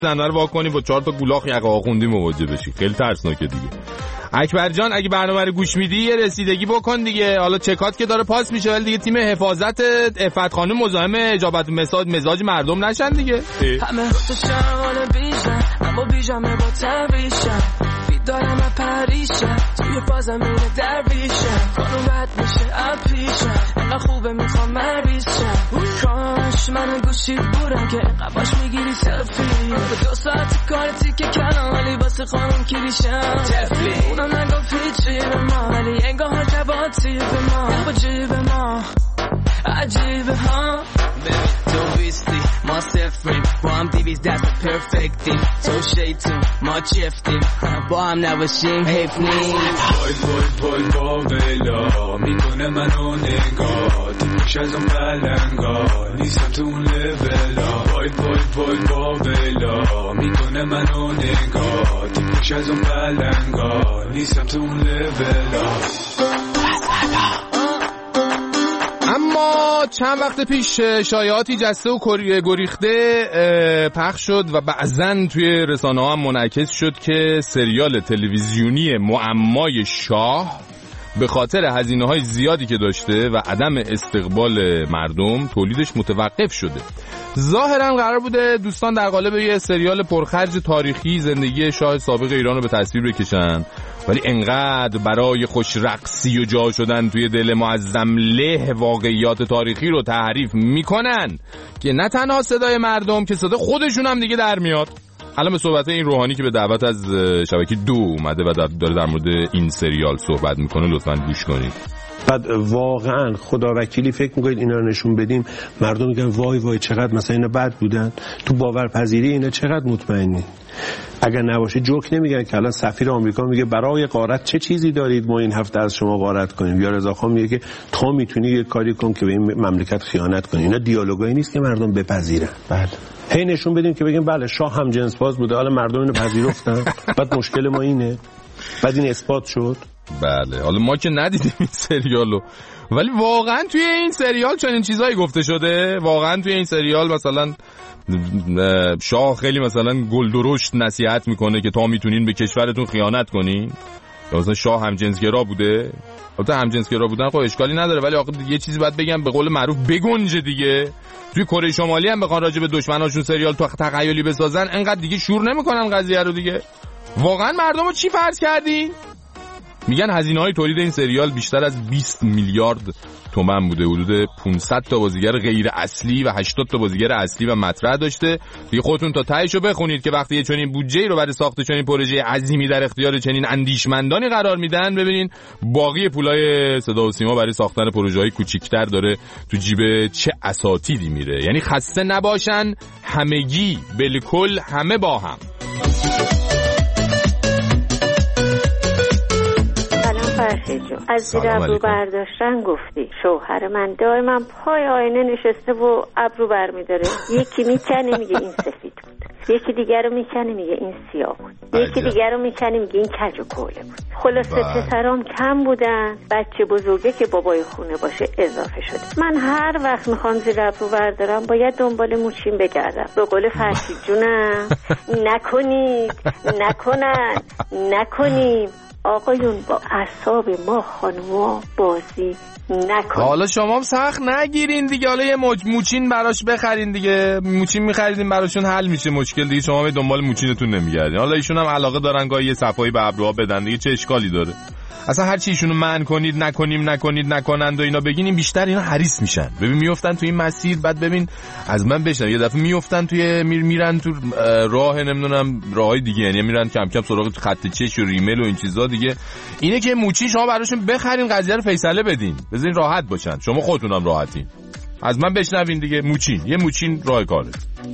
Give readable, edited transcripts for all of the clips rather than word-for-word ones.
زنه رو واکنی با 4 تا گولاخ یقه آخوندی مواجه بشی. خیلی ترسناکه دیگه. اکبر جان اگه برنامه رو گوش میدی یه رسیدگی بکن دیگه. حالا چکات که داره پاس میشه ولی دیگه تیم حفاظت عفت خانم مزاحم اجابت مزاج مردم نشن دیگه. همه خوششان بیشن اما بیجامه با تبیشن بیدارم پریشن توی فازم اینه درویشن خانم رد میشه اپیشن اینقدر خوبه میخوام مریشن کاش من گوشید بورم که قباش میگیری سلفی به 2 ساعت کارتی که کنم ولی باسه خانم کلیشن تفلی اونم نگفت هیچی به ما ولی انگاه جواتی به ما با جیب ما عجیبه ها تو بیستی ما سفریم با هم دیویز دست پرفکتیم تو شیطون ما چفتیم با هم نباشیم حیف نیست پای با ویلا میکنه منو نگاه دیمش از اون بلنگا نیستم تو اون لولا پای با ویلا میکنه منو نگاه دیمش از اون بلنگا نیستم تو اون لولا. اما چند وقت پیش شایعاتی جسته و گریخته پخش شد و بعضن توی رسانه ها هم منعکس شد که سریال تلویزیونی معمای شاه به خاطر هزینه‌های زیادی که داشته و عدم استقبال مردم تولیدش متوقف شده. ظاهراً قرار بوده دوستان در قالب یه سریال پرخرج تاریخی زندگی شاه سابق ایران رو به تصویر بکشن، ولی انقدر برای خوش رقصی و جا شدن توی دل معظم له واقعیات تاریخی رو تحریف میکنن که نه تنها صدای مردم که صدا خودشون هم دیگه در میاد. الان به صحبت این روحانی که به دعوت از شبکه 2 اومده و داره در مورد این سریال صحبت میکنه لطفاً گوش کنید. بعد واقعا خدا وکیلی فکر میکنید اینا رو نشون بدیم مردم میگن وای وای چقدر مثلا اینا بد بودن، تو باورپذیری اینا چقدر مطمئنی؟ اگر نباشه جوک نمیگن که الان سفیر آمریکا میگه برای غارت چه چیزی دارید ما این هفته از شما غارت کنیم، یا رضاخان میگه که تا میتونی یه کاری کن که به این مملکت خیانت کنی. اینا دیالوگایی نیست که مردم بپذیرن. بله هی نشون بدیم که بگیم بله شاه هم جنس باز بوده، حالا مردم اینو پذیرفتن. بعد مشکل ما اینه، بعد این اثبات شد. بله حالا ما که ندیدیم این سریالو، ولی واقعا توی این سریال چنین چیزایی گفته شده. واقعا توی این سریال مثلا شاه خیلی مثلا گلدرشت نصیحت میکنه که تا میتونین به کشورتون خیانت کنین، یا مثلا شاه همجنسگرا بوده. البته همجنسگرا بودن خب اشکالی نداره، ولی آخه یه چیزی باید بگم به قول معروف بگنجه دیگه. توی کره شمالی هم بخوان راجع به دشمناشون سریال تخیلی بسازن انقدر دیگه شور نمیکنن قضیه رو دیگه. واقعا مردمو چی فرض کردین؟ میگن هزینه‌های تولید این سریال بیشتر از 20 میلیارد تومان بوده. حدود 500 تا بازیگر غیر اصلی و 80 تا بازیگر اصلی و مطرح داشته. دیگه خودتون تا تهشو بخونید که وقتی یه چنین بودجه‌ای رو برای ساخت چنین پروژه عظیمی در اختیار چنین اندیشمندانی قرار میدن، ببینین باقی پولای صدا و سیما برای ساختن پروژه‌های کوچیک‌تر داره تو جیب چه اساتیدی میره. یعنی خسته نباشن همگی، بالکل همه با هم. از زیر ابرو برداشتن گفتی. شوهر من دائما پای آینه نشسته و ابرو برمی‌داره. یکی میکنه میگه این سفید بود، یکی دیگر رو میکنه میگه این سیاه بود، یکی دیگر رو میکنه میگه این کج و کوله بود. خلاصه پسرام کم بودن، بچه بزرگه که بابای خونه باشه اضافه شده. من هر وقت میخوام زیر ابرو بردارم باید دنبال موچین بگردم. به قول فرشید جونم نکنید، نکنیم آقایون، با اعصاب ما خانوما بازی نکنید. حالا شما هم سخت نگیرین دیگه، حالا یه موچین براش بخرین دیگه. موچین میخریدین براشون حل میشه مشکل دیگه. شما به دنبال موچینتون نمیگردین. حالا ایشون هم علاقه دارن گاهی یه صفایی به ابروها بدن دیگه، چه اشکالی داره؟ اصلا هر چی ایشونو منع کنید نکنند و اینا بگین، این بیشتر اینا حریص میشن. ببین میافتن تو این مسیر، بعد ببین از من بشن یه دفعه میافتن توی میرن تو راه نمیدونم راههای دیگه، یعنی میرن کم کم سراغ خط چش و ریمل و این چیزا دیگه. اینه که موچی شما براشون بخرین، قضیه رو فیصله بدین، بذارین راحت باشن، شما خودتونم راحتین. از من بشنوین دیگه. موچین، یه موچین راه کاره.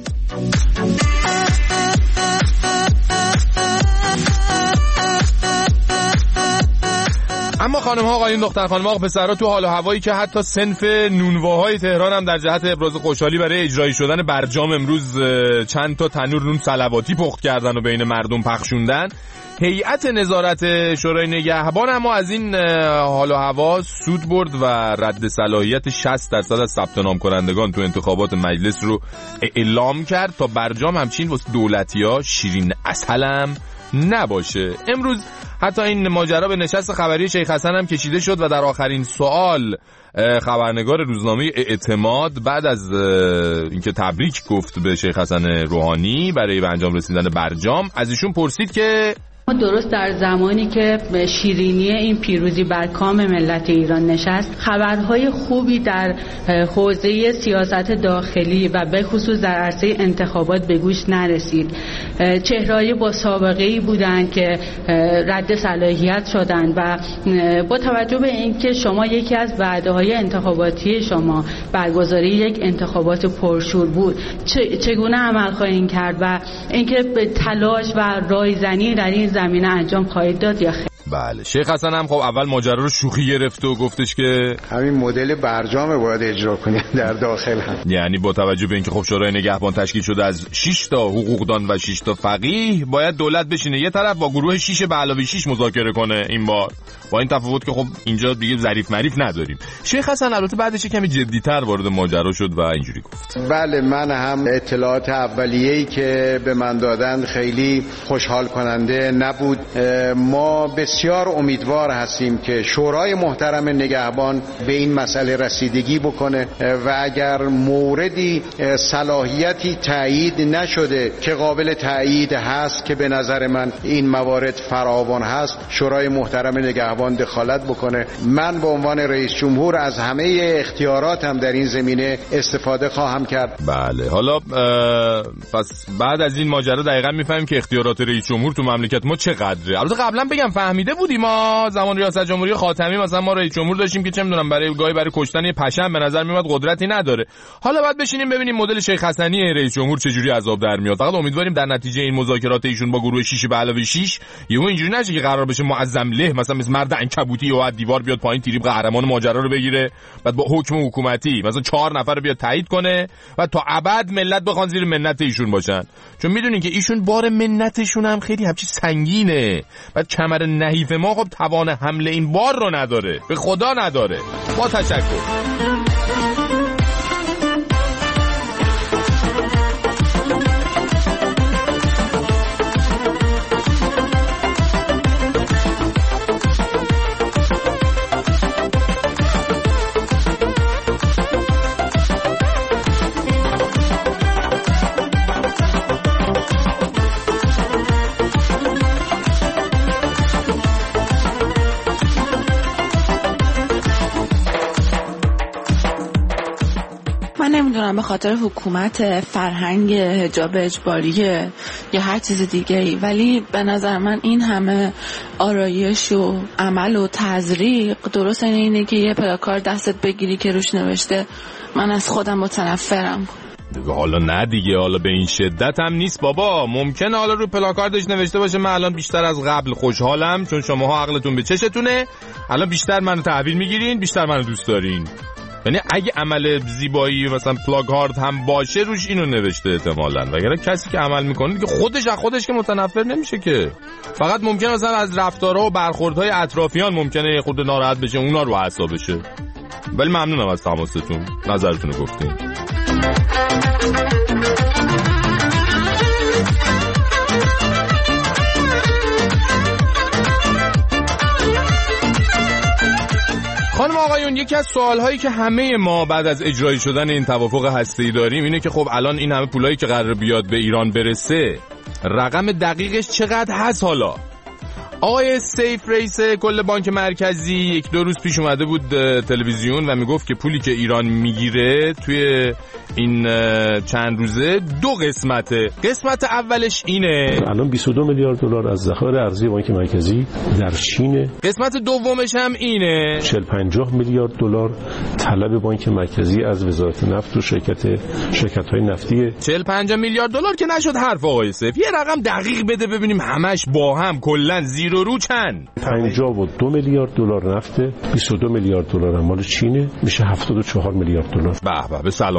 اما خانم ها، آقایون، دختر خانم ها، پسرها، تو حال و هوایی که حتی صنف نونواهای تهران هم در جهت ابراز خوشحالی برای اجرایی شدن برجام امروز چند تا تنور نون صلواتی پخت کردن و بین مردم پخشوندن، هیئت نظارت شورای نگهبان اما از این حال و هوا سود برد و رد صلاحیت 60% از ثبت نام کنندگان تو انتخابات مجلس رو اعلام کرد تا برجام همچین واسه دولتی‌ها شیرین عسلم نباشه. امروز حتی این ماجرا به نشست خبری شیخ حسن هم کشیده شد و در آخرین سوال خبرنگار روزنامه اعتماد بعد از اینکه تبریک گفت به شیخ حسن روحانی برای به انجام رسیدن برجام، از ایشون پرسید که درست در زمانی که شیرینی این پیروزی بر کام ملت ایران نشست، خبرهای خوبی در حوزه سیاست داخلی و به خصوص در عرصه انتخابات به گوش نرسید. چهره‌های با سابقه‌ای بودند که رد صلاحیت شدند و با توجه به اینکه شما یکی از وعده‌های انتخاباتی شما برگزاری یک انتخابات پرشور بود، چگونه عمل خواهید کرد و اینکه به تلاش و رایزنی در این زمینه انجام خواهید داد یا خیر؟ بله، شیخ حسن هم خب اول ماجرا رو شوخی گرفت و گفتش که همین مدل برجام باید اجرا کنیم در داخل هم. یعنی با توجه به اینکه خب شورای نگهبان تشکیل شده از 6 تا حقوقدان و 6 تا فقیه، باید دولت بشینه یه طرف با گروه 6 به علاوه 6 مذاکره کنه این بار، با این تفاوت که خب اینجا دیگه ظریف مریف نداریم. شیخ حسن البته بعدش کمی جدی‌تر وارد ماجرا شد و اینجوری گفت: بله، من هم اطلاعات اولیه‌ای که به من دادن خیلی خوشحال کننده نبود. ما بسیار امیدوار هستیم که شورای محترم نگهبان به این مسئله رسیدگی بکنه و اگر موردی صلاحیتی تایید نشده که قابل تایید هست که به نظر من این موارد فراوان هست، شورای محترم نگهبان دخالت بکنه. من به عنوان رئیس جمهور از همه اختیاراتم در این زمینه استفاده خواهم کرد. بله، حالا پس بعد از این ماجرا دقیقاً میفهمیم که اختیارات رئیس جمهور تو مملکت ما چقدره. البته قبلا بگم فهمیده بودیم ما زمان ریاست جمهوری خاتمی مثلا ما رئیس جمهور داشتیم که چه میدونم برای کشتن یه پشم به نظر میاد قدرتی نداره. حالا بعد بشینیم ببینیم مدل شیخ حسنی رئیس جمهور چه جوری عذاب در میاد. فقط امیدواریم در نتیجه این مذاکرات ایشون با گروه 6 به علاوه 6 یهو اینجوری نشه که قرار بشه معظم له مثلا مثل مرد عنکبوتی و دیوار بیاد پایین تیریب قهرمان ماجرا رو بگیره، بعد با حکم حکومتی مثلا 4 نفر رو بیاد تایید کنه و تا ابد ملت بخوان زیر منت ایشون باشن. چون میدونین که ایشون بار منتشون هم خیلی همچین سنگینه. بعد کمر نحیف ما خب توان حمل این بار رو نداره، به خدا نداره. با تشکر. نمیدونم به خاطر حکومت فرهنگ حجاب اجباریه یا هر چیز دیگه ای، ولی به نظر من این همه آرایش و عمل و تزریق درست اینه که یه پلاکارد دستت بگیری که روش نوشته من از خودم متنفرم. حالا نه دیگه، حالا به این شدت هم نیست بابا. ممکنه حالا رو پلاکاردش نوشته باشه من الان بیشتر از قبل خوشحالم چون شماها عقلتون به چشتونه، الان بیشتر منو تحویل میگیرین، بیشتر منو دوست دارین. یعنی اگه عمل زیبایی مثلا پلاکارد هم باشه روش اینو نوشته احتمالاً، وگرنه کسی که عمل میکنه که خودش از خودش که متنفر نمیشه که. فقط ممکنه مثلا از رفتارها و برخوردهای اطرافیان ممکنه خود ناراحت بشه، اونا رو اعصاب بشه. ولی ممنونم از تماستون، نظرتون رو گفتین. خانم آقایون، یکی از سوالهایی که همه ما بعد از اجرایی شدن این توافق هسته‌ای داریم اینه که خب الان این همه پولایی که قرار بیاد به ایران برسه رقم دقیقش چقدر هست؟ حالا آقای سیف رئیس کل بانک مرکزی 1-2 روز پیش اومده بود تلویزیون و میگفت که پولی که ایران میگیره توی این چند روزه 2 قسمته. قسمت اولش اینه الان 22 میلیارد دلار از ذخایر ارزی بانک مرکزی در چینه. قسمت دومش هم اینه 40-50 میلیارد دلار طلب بانک مرکزی از وزارت نفت و شرکت‌های نفتی. 40-50 میلیارد دلار که نشد حرف آقای سیف. یه رقم دقیق بده ببینیم همش با هم کلا زیر و رو چند. 52 میلیارد دلار نفته، 22 میلیارد دلار مال چینه، میشه 74 میلیارد دلار. به به، به سلامتی.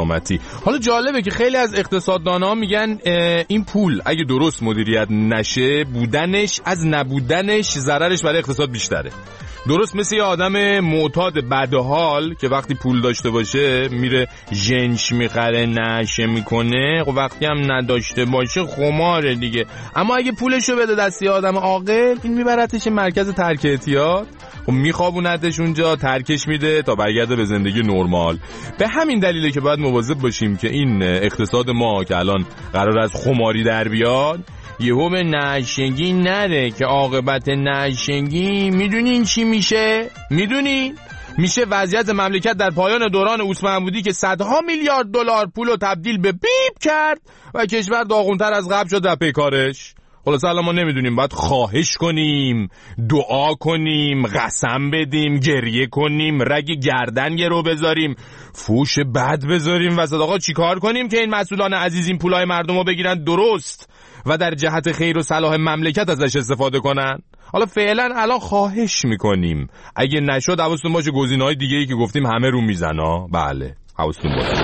حالا جالبه که خیلی از اقتصاددان‌ها میگن این پول اگه درست مدیریت نشه بودنش از نبودنش ضررش برای اقتصاد بیشتره. درست مثل یه آدم معتاد بدحال که وقتی پول داشته باشه میره جنش میخره نشه میکنه، و وقتی هم نداشته باشه خماره دیگه. اما اگه پولشو بده دستی آدم عاقل، این میبرتش مرکز ترک اعتیاد و میخوابونتش اونجا، ترکش میده تا برگرده به زندگی نرمال. به همین دلیله که باید مواظب باشیم که این اقتصاد ما که الان قرار از خماری در بیاد یهو به نشنگی نره، که عاقبت نشنگی میدونین چی میشه؟ میدونین؟ میشه وضعیت مملکت در پایان دوران عثمان بودی که صدها میلیارد دلار پولو تبدیل به بیب کرد و کشور داغونتر از قبل شد در پیکارش. خلاصه الان ما نمیدونیم باید خواهش کنیم، دعا کنیم، قسم بدیم، گریه کنیم، رگ گردن گرو بذاریم، فوش بد بذاریم وسط. آقا چی کار کنیم که این مسئولان عزیز این پولای مردم رو بگیرن درست و در جهت خیر و صلاح مملکت ازش استفاده کنن؟ حالا فعلا الان خواهش میکنیم، اگه نشد حواستون باشه گزینه‌های دیگه‌ای که گفتیم همه رو میزنه. بله حواستون باشه.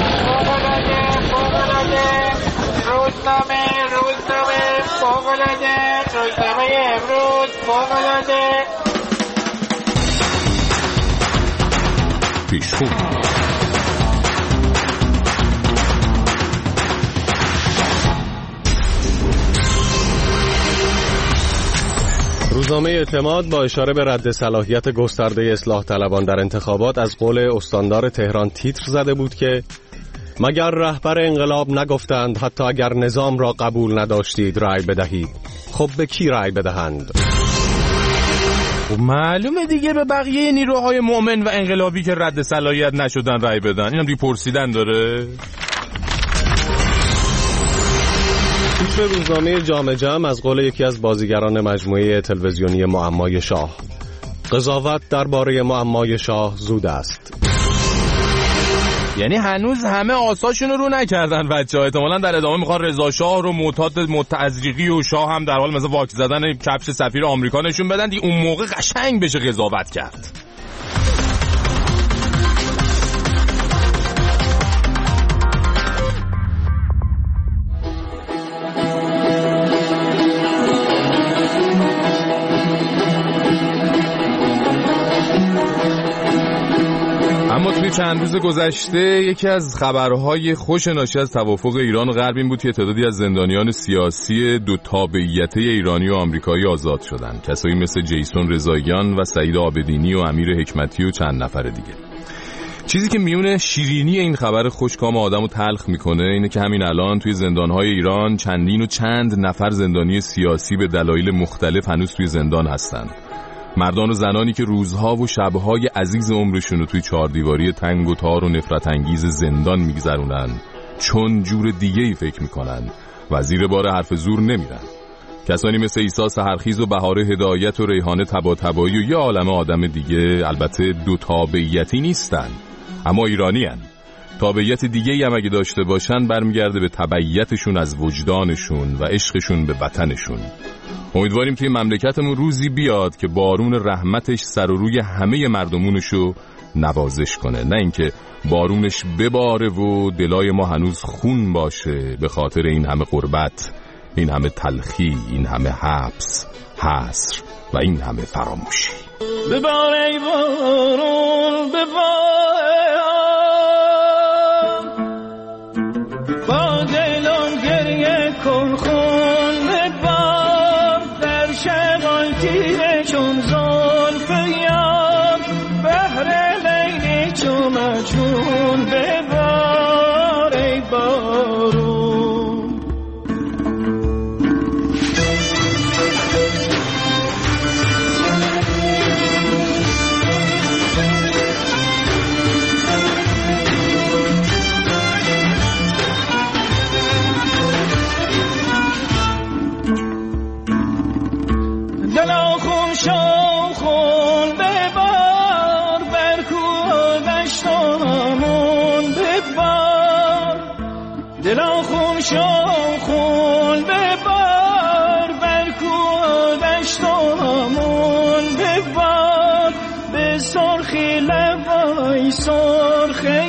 روزنامه امروز فوق‌العاده پیشخون. روزنامه اعتماد با اشاره به رد صلاحیت گسترده اصلاح طلبان در انتخابات از قول استاندار تهران تیتر زده بود که مگر رهبر انقلاب نگفتند حتی اگر نظام را قبول نداشتید رأی بدهید؟ خب به کی رأی بدهند؟ معلومه دیگه به بقیه نیروهای مؤمن و انقلابی که رد صلاحیت نشدن رأی بدن. اینم دیگه پرسیدن داره. تیتر روزنامه جامعه جمع از قول یکی از بازیگران مجموعه تلویزیونی معمای شاه: قضاوت درباره معمای شاه زود است. یعنی هنوز همه آساشون رو نکردن بچه‌ها. احتمالاً در ادامه میخوان رضا شاه رو معتاد متعزریقی و شاه هم در حال مثلا واک زدن کفش سفیر آمریکا نشون بدن دیگه، اون موقع قشنگ بشه قضاوت کرد. چند روز گذشته یکی از خبرهای خوش ناشی از توافق ایران و غرب این بود که تعدادی از زندانیان سیاسی دو تابعیته ایرانی و آمریکایی آزاد شدند. کسایی مثل جیسون رضاییان و سعید عابدینی و امیر حکمتی و چند نفر دیگه. چیزی که میونه شیرینی این خبر خوشکام آدمو تلخ میکنه اینه که همین الان توی زندانهای ایران چندین و چند نفر زندانی سیاسی به دلایل مختلف هنوز توی زندان هستن. مردان و زنانی که روزها و شبهای عزیز عمرشون رو توی چهاردیواری تنگ و تار و نفرت انگیز زندان میگذرونن، چون جور دیگه‌ای فکر میکنن و زیر بار حرف زور نمیرن. کسانی مثل عیسی سحرخیز و بهار هدایت و ریحانه طباطبایی و یه عالمه آدم دیگه البته دو تابعیتی نیستن، اما ایرانی هن. تابعیت دیگه‌ای هم اگه داشته باشن برمیگرده به تبعیتشون از وجدانشون و عشقشون به وطنشون. امیدواریم توی مملکتمون روزی بیاد که بارون رحمتش سر و روی همه مردمونشو نوازش کنه، نه اینکه بارونش بباره و دلای ما هنوز خون باشه به خاطر این همه غربت، این همه تلخی، این همه حبس، حصر و این همه فراموشی. ببار ای بارون ببار، با دلم گریه کن خون ببار، در شغال تیره چون زلف یار، بهر لیلی چون مجنون ببار ای بارون. خون ببار بر کودشت و همون ببار، به سرخی لبای سرخ